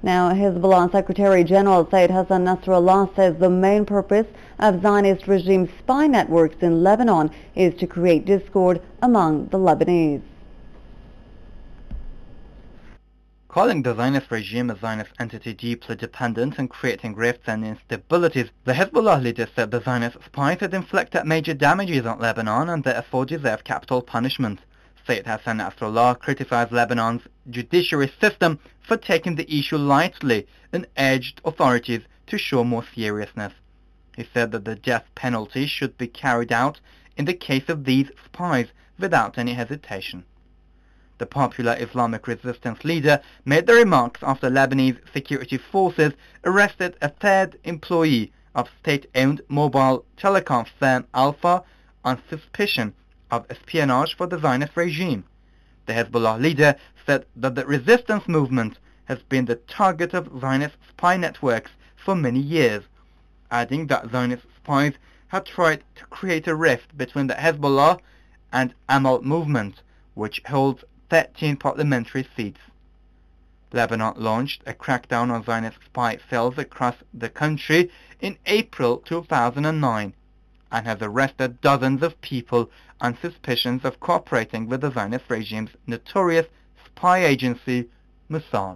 Now, Hezbollah Secretary General Said Hassan Nasrallah says the main purpose of Zionist regime spy networks in Lebanon is to create discord among the Lebanese. Calling the Zionist regime a Zionist entity deeply dependent and creating rifts and instabilities, the Hezbollah leader said the Zionist spies had inflicted major damages on Lebanon and therefore deserve capital punishment. Said Hassan Nasrallah criticized Lebanon's judiciary system for taking the issue lightly and urged authorities to show more seriousness. He said that the death penalty should be carried out in the case of these spies without any hesitation. The popular Islamic resistance leader made the remarks after Lebanese security forces arrested a third employee of state-owned mobile telecom firm Alpha on suspicion of espionage for the Zionist regime. The Hezbollah leader said that the resistance movement has been the target of Zionist spy networks for many years, adding that Zionist spies had tried to create a rift between the Hezbollah and Amal movement, which holds 13 parliamentary seats. Lebanon launched a crackdown on Zionist spy cells across the country in April 2009 and has arrested dozens of people on suspicions of cooperating with the Zionist regime's notorious spy agency, Mossad.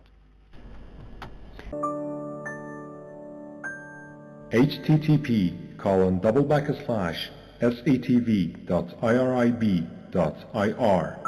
http://satv.irib.ir